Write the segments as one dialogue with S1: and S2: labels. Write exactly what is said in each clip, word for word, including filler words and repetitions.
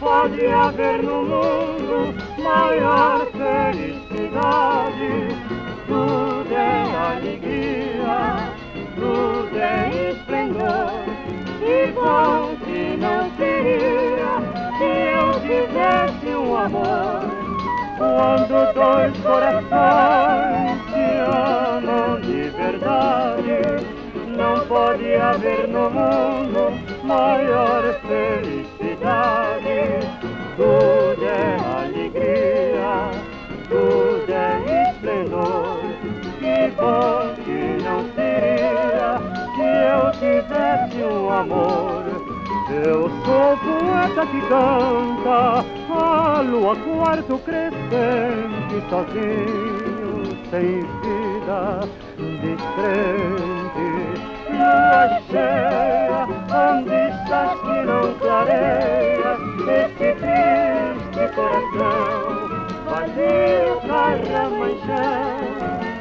S1: pode haver no mundo maior felicidade. Tudo é alegria, tudo é esplendor. E bom que não seria se eu tivesse um amor. Quando dois corações se amam de verdade, não pode haver no mundo maior felicidade. Tudo é alegria, tudo é esplendor. Que bom que não seria se eu tivesse um amor. Eu sou poeta que canta a lua quarto crescente, sozinho, sem vida, descrente. Lua cheia, onde estás que não clareia esse triste coração vazio, carramanchão?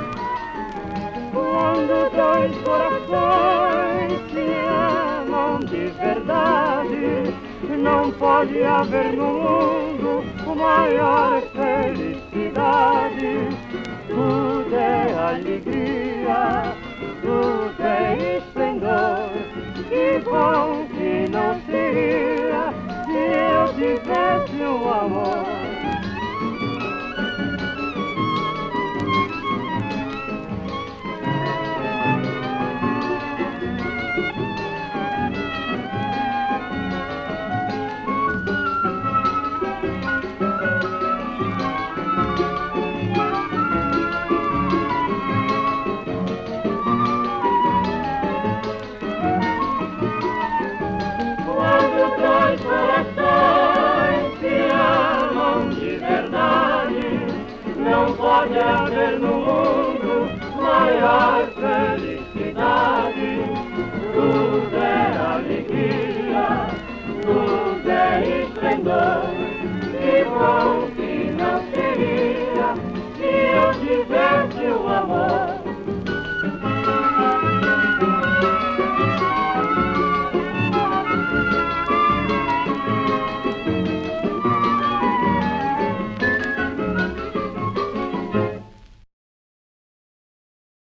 S1: Quando dois corações se amam de verdade, não pode haver no mundo maior felicidade. Tudo é alegria, tudo é esplendor. Que bom que não seria se eu tivesse um amor. Não pode haver no mundo maior felicidade.